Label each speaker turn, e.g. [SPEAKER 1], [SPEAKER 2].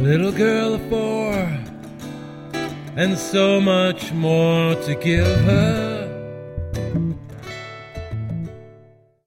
[SPEAKER 1] little girl of 4, and so much more to give her.